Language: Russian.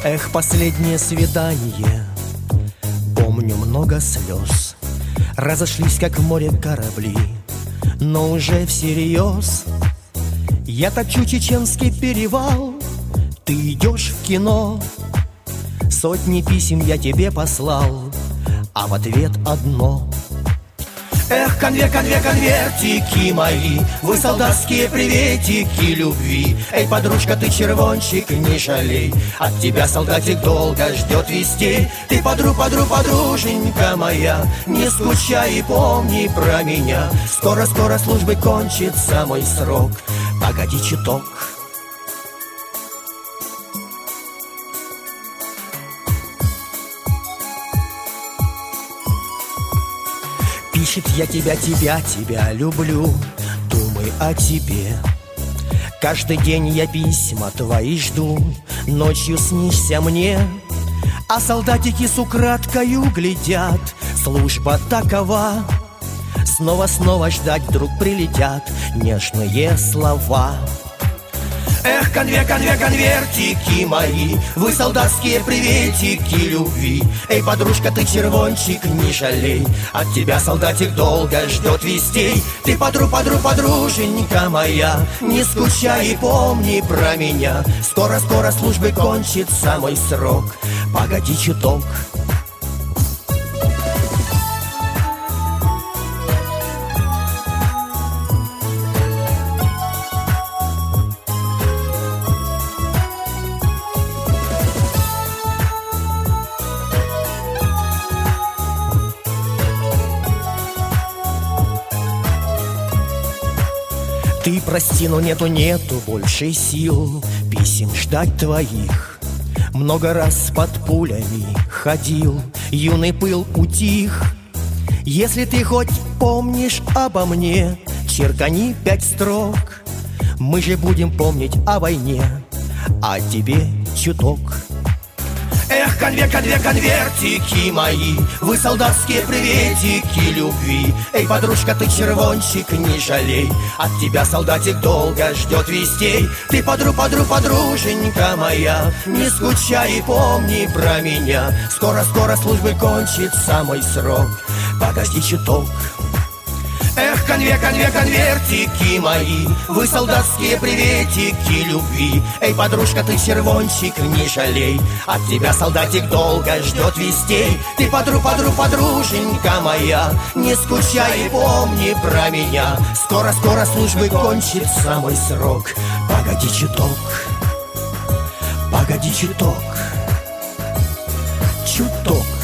Эх, последнее свидание, помню много слез. Разошлись, как в море корабли, но уже всерьез. Я точу чеченский перевал, ты идешь в кино. Сотни писем я тебе послал, а в ответ одно. Эх, конвертики мои, вы солдатские приветики любви. Эй, подружка, ты червончик, не жалей, от тебя солдатик долго ждет вестей. Ты подруженька моя, не скучай и помни про меня. Скоро службы кончится мой срок, погоди чуток. Пишет я тебя люблю, думай о тебе. Каждый день я письма твои жду, ночью снишься мне. А солдатики с украдкою глядят, служба такова. Снова ждать вдруг прилетят нежные слова. Эх, конвертики мои, вы солдатские приветики любви. Эй, подружка, ты червончик, не жалей, от тебя солдатик долго ждет вестей. Ты подруженька моя, не скучай и помни про меня. Скоро службы кончится мой срок, погоди чуток. Ты прости, но нету больше сил писем ждать твоих. Много раз под пулями ходил, юный пыл утих. Если ты хоть помнишь обо мне, черкани 5 строк. Мы же будем помнить о войне, а тебе чуток. Эх, конвертики мои, вы солдатские приветики любви. Эй, подружка, ты червончик, не жалей, от тебя солдатик долго ждет вестей. Ты подруженька моя, не скучай и помни про меня. Скоро службы кончится мой срок, подожди чуток. Эх, конвертики мои, вы солдатские приветики любви. Эй, подружка, ты червончик, не жалей, от тебя солдатик долго ждет вестей. Ты подруженька моя, не скучай и помни про меня. Скоро службы кончится мой срок, погоди чуток, погоди чуток, чуток.